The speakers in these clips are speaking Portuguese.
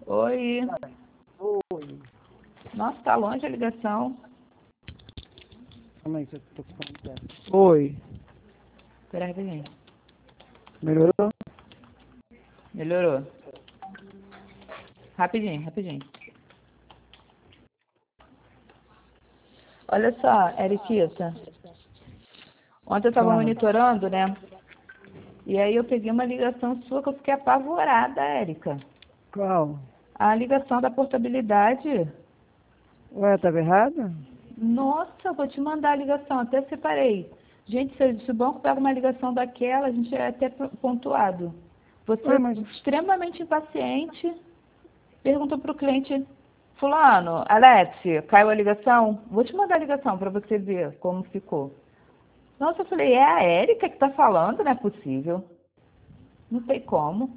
Oi. Oi. Nossa, tá longe a ligação. Calma aí, que eu tô com fone perto. Oi. Espera rapidinho. Melhorou? Melhorou. Rapidinho. Olha só, Eriquita. Ontem eu tava Fala. monitorando, né? E aí eu peguei uma ligação sua que eu fiquei apavorada, Érica. Qual? A ligação da portabilidade. Ué, tava errado? Nossa, eu vou te mandar a ligação, até separei. Gente, se o banco pega uma ligação daquela, a gente é até pontuado. Você Ué, é mas... extremamente impaciente. Pergunta para o cliente, fulano, Alex, caiu a ligação? Vou te mandar a ligação para você ver como ficou. Nossa, eu falei, é a Érica que está falando? Não é possível. Não tem como.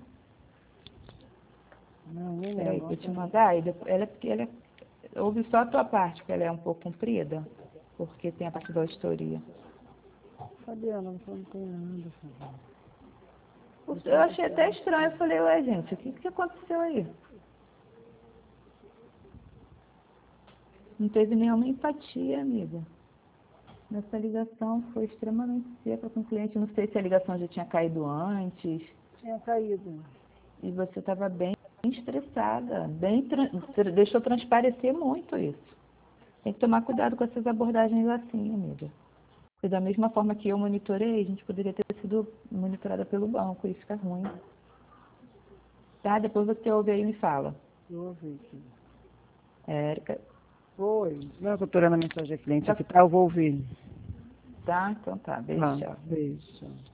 Não, nem Peraí, lembro. vou te mandar. Ouve só a tua parte, porque ela é um pouco comprida, porque tem a parte da auditoria. Cadê ela? Não tem nada, filho. Eu achei até estranho, eu falei, ué, gente, o que aconteceu aí? Não teve nenhuma empatia, amiga. Nessa ligação foi extremamente seca com o cliente. Não sei se a ligação já tinha caído antes. Tinha caído. E você estava bem estressada. Você deixou transparecer muito isso. Tem que tomar cuidado com essas abordagens assim, amiga. Porque da mesma forma que eu monitorei, a gente poderia ter sido monitorada pelo banco. E fica ruim. Tá? Depois você ouve aí e me fala. Eu ouvi aqui. Érica. Oi. Não, que eu tô olhando a mensagem da cliente Tá, aqui, tá? Eu vou ouvir. tá? Então tá. Beijo, Tá, tchau. beijo.